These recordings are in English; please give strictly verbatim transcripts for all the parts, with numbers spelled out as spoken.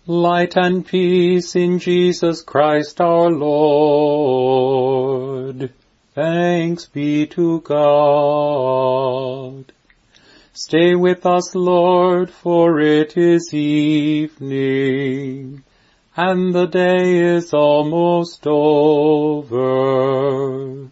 Light and peace in Jesus Christ our Lord. Thanks be to God. Stay with us, Lord, for it is evening, and the day is almost over.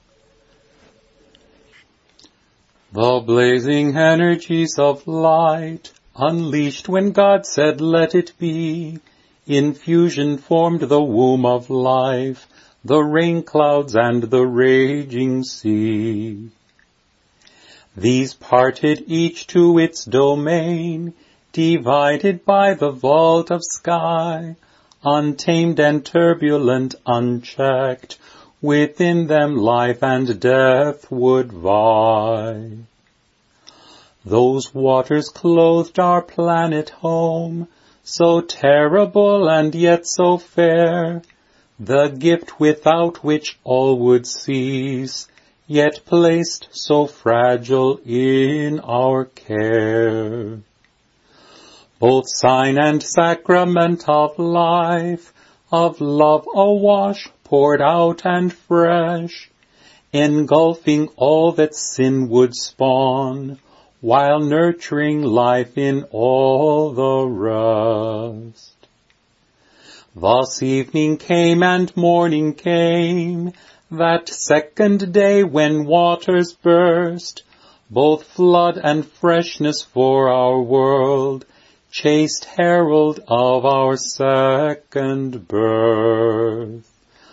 The blazing energies of light, unleashed when God said, "Let it be," in fusion formed the womb of life, the rain clouds and the raging sea. These parted each to its domain, divided by the vault of sky, untamed and turbulent, unchecked, within them life and death would vie. Those waters clothed our planet home, so terrible and yet so fair, the gift without which all would cease, yet placed so fragile in our care. Both sign and sacrament of life, of love awash, poured out and fresh, engulfing all that sin would spawn, while nurturing life in all the rest. Thus evening came and morning came, that second day when waters burst, both flood and freshness for our world, chaste herald of our second birth.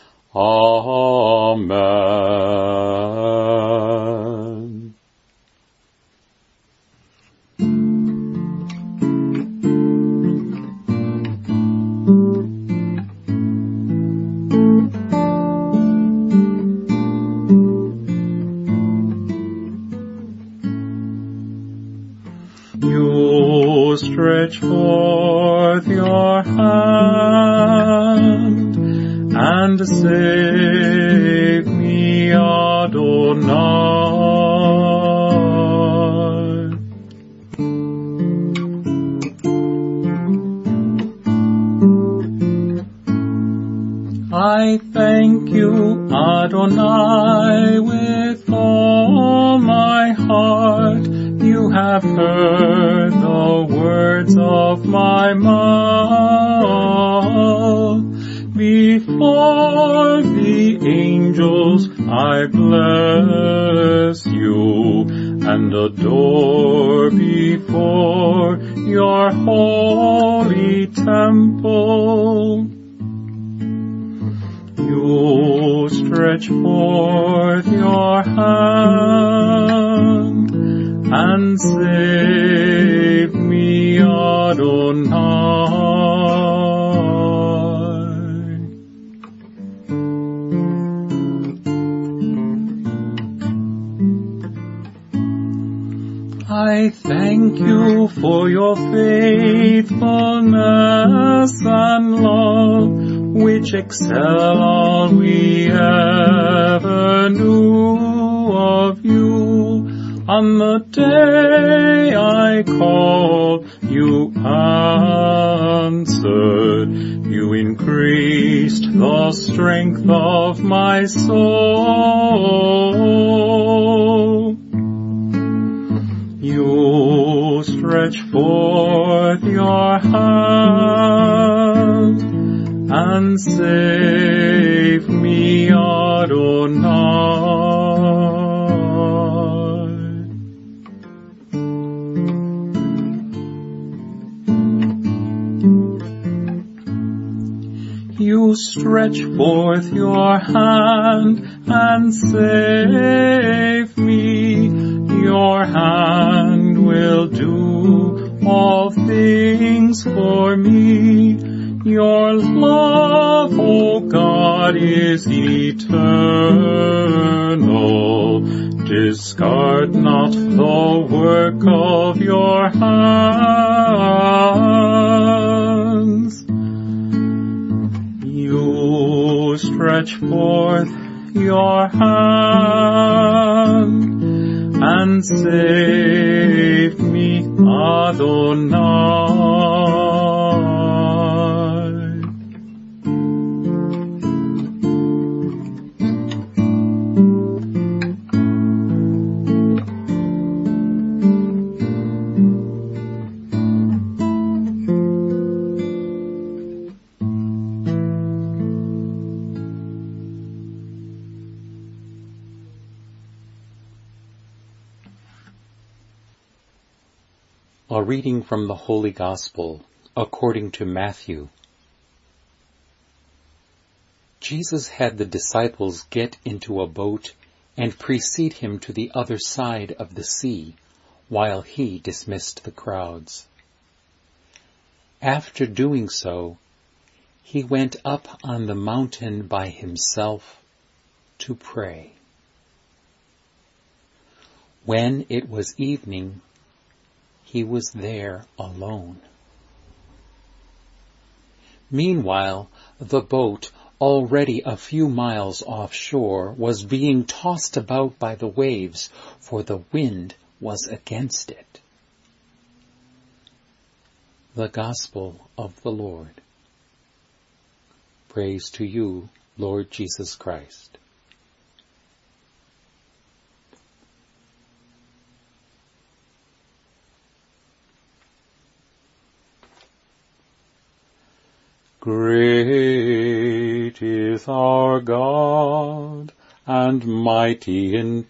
Amen. You stretch forth your hand and save me, Adonai. I thank you, Adonai, with all my heart. You have heard the words of my mouth. Before the angels I bless you, and adore before your holy temple. You stretch forth your hand and save me, Adonai. I thank you for your faithfulness and love, which excel all we ever knew of you. On the day I called, you answered. You increased the strength of my soul. You stretch forth your hand and save me, Adonai. You stretch forth your hand and save me. Your hand will do all things for me. Your love, O God, is eternal. Discard not the work of your hands. You stretch forth your hand and save me, Adonai. A reading from the Holy Gospel according to Matthew. Jesus had the disciples get into a boat and precede him to the other side of the sea, while he dismissed the crowds. After doing so, he went up on the mountain by himself to pray. When it was evening, he was there alone. Meanwhile, the boat, already a few miles offshore, was being tossed about by the waves, for the wind was against it. The Gospel of the Lord. Praise to you, Lord Jesus Christ. Great is our God, and mighty in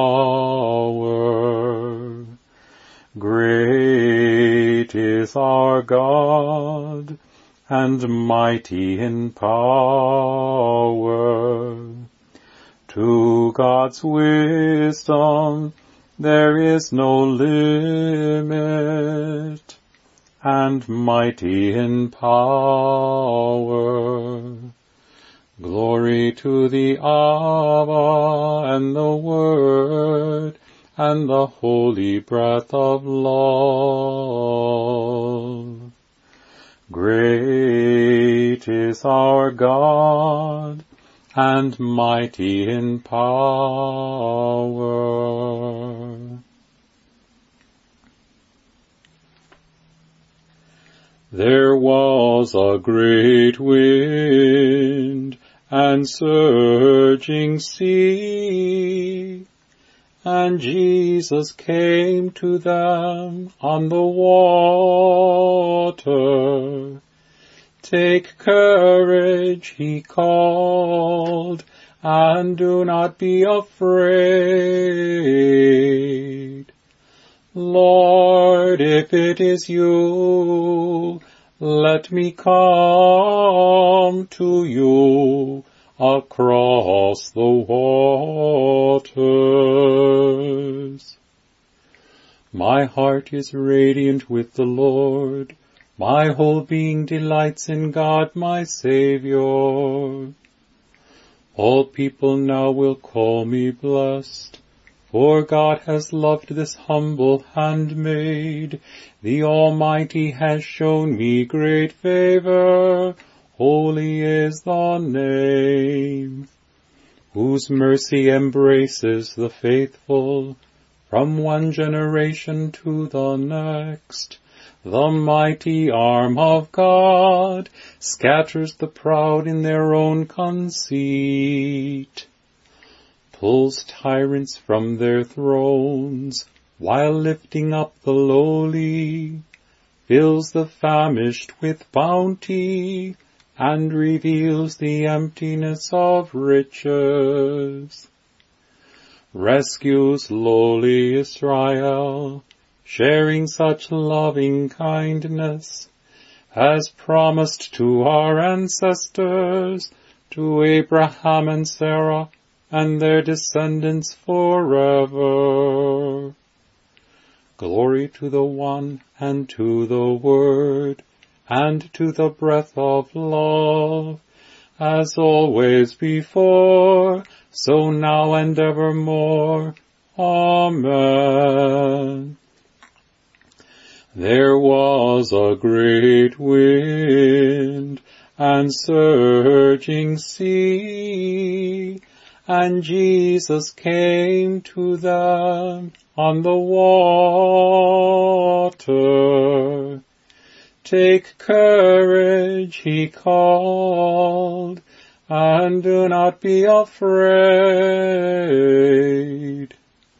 power. Great is our God, and mighty in power. To God's wisdom there is no limit, and mighty in power. Glory to the Abba, and the Word, and the holy breath of love. Great is our God, and mighty in power. There was a great wind and surging sea, and Jesus came to them on the water. Take courage, he called, and do not be afraid. Lord, if it is you, let me come to you across the waters. My heart is radiant with the Lord. My whole being delights in God my Savior. All people now will call me blessed. For God has loved this humble handmaid. The Almighty has shown me great favor. Holy is the name, whose mercy embraces the faithful from one generation to the next. The mighty arm of God scatters the proud in their own conceit, pulls tyrants from their thrones, while lifting up the lowly, fills the famished with bounty, and reveals the emptiness of riches. Rescues lowly Israel, sharing such loving kindness, as promised to our ancestors, to Abraham and Sarah, and their descendants forever. Glory to the One, and to the Word, and to the breath of love, as always before, so now and evermore. Amen. There was a great wind and surging sea, and Jesus came to them on the water. Take courage, he called, and do not be afraid.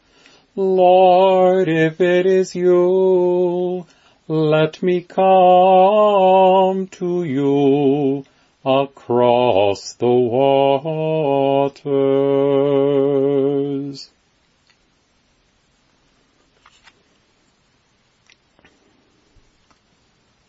Lord, if it is you, let me come to you across the waters.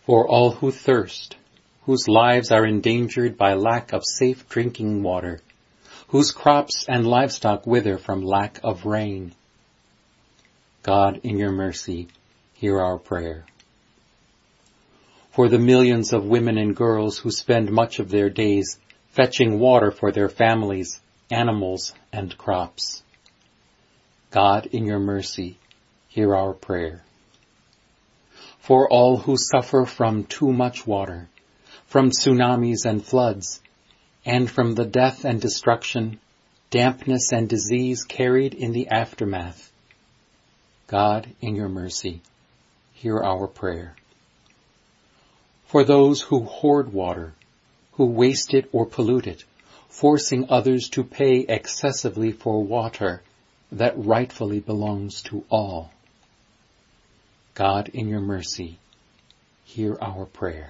For all who thirst, whose lives are endangered by lack of safe drinking water, whose crops and livestock wither from lack of rain. God, in your mercy, hear our prayer. For the millions of women and girls who spend much of their days fetching water for their families, animals, and crops. God, in your mercy, hear our prayer. For all who suffer from too much water, from tsunamis and floods, and from the death and destruction, dampness and disease carried in the aftermath. God, in your mercy, hear our prayer. For those who hoard water, who waste it or pollute it, forcing others to pay excessively for water that rightfully belongs to all. God, in your mercy, hear our prayer.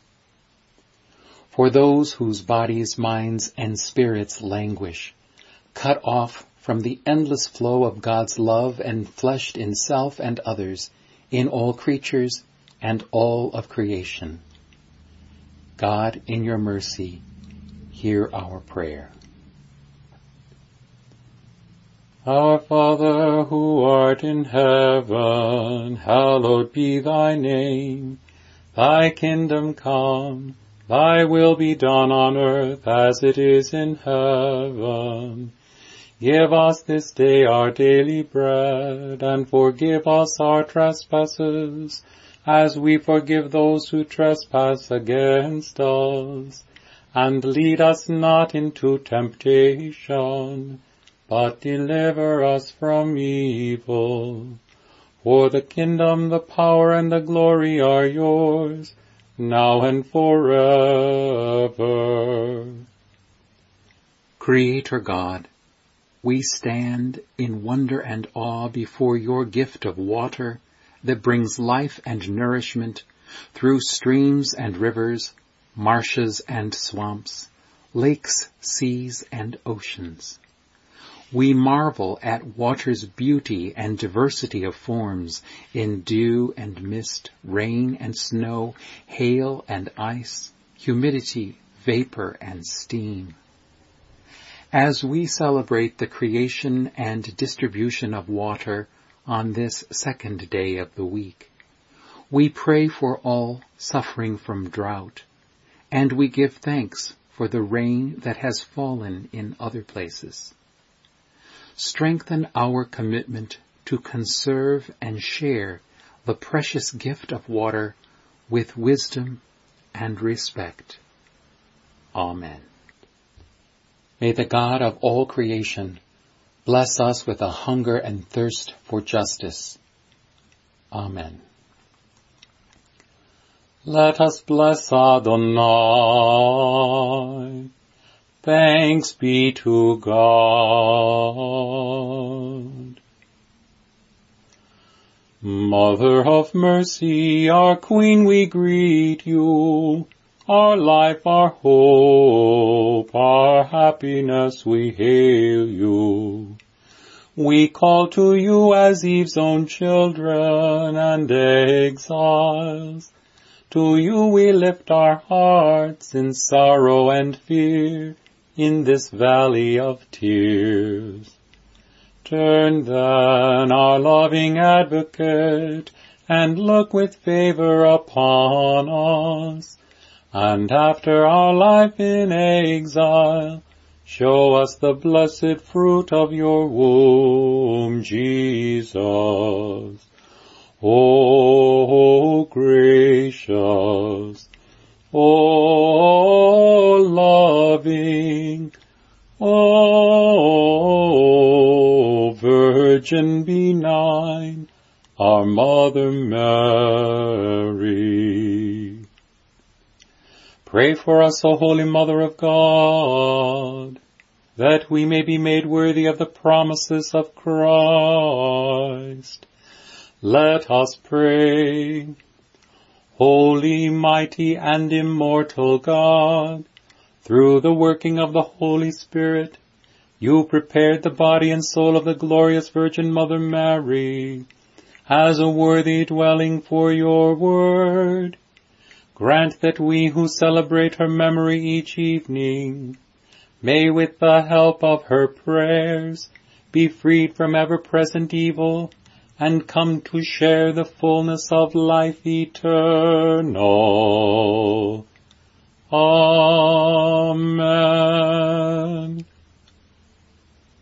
For those whose bodies, minds, and spirits languish, cut off from the endless flow of God's love and fleshed in self and others, in all creatures and all of creation. God, in your mercy, hear our prayer. Our Father, who art in heaven, hallowed be thy name. Thy kingdom come, thy will be done on earth as it is in heaven. Give us this day our daily bread, and forgive us our trespasses, as we forgive those who trespass against us. And lead us not into temptation, but deliver us from evil. For the kingdom, the power, and the glory are yours, now and forever. Creator God, we stand in wonder and awe before your gift of water that brings life and nourishment through streams and rivers, marshes and swamps, lakes, seas, and oceans. We marvel at water's beauty and diversity of forms in dew and mist, rain and snow, hail and ice, humidity, vapor, and steam. As we celebrate the creation and distribution of water on this second day of the week, we pray for all suffering from drought, and we give thanks for the rain that has fallen in other places. Strengthen our commitment to conserve and share the precious gift of water with wisdom and respect. Amen. May the God of all creation bless us with a hunger and thirst for justice. Amen. Let us bless Adonai. Thanks be to God. Mother of mercy, our Queen, we greet you. Our life, our hope, our happiness, we hail you. We call to you as Eve's own children and exiles. To you we lift our hearts in sorrow and fear in this valley of tears. Turn then, our loving advocate, and look with favor upon us. And after our life in exile, show us the blessed fruit of your womb, Jesus. O gracious, O loving, O Virgin benign, our Mother Mary. Pray for us, O Holy Mother of God, that we may be made worthy of the promises of Christ. Let us pray. Holy, mighty, and immortal God, through the working of the Holy Spirit, you prepared the body and soul of the glorious Virgin Mother Mary as a worthy dwelling for your word. grant that we who celebrate her memory each evening may, with the help of her prayers, be freed from ever-present evil and come to share the fullness of life eternal. Amen.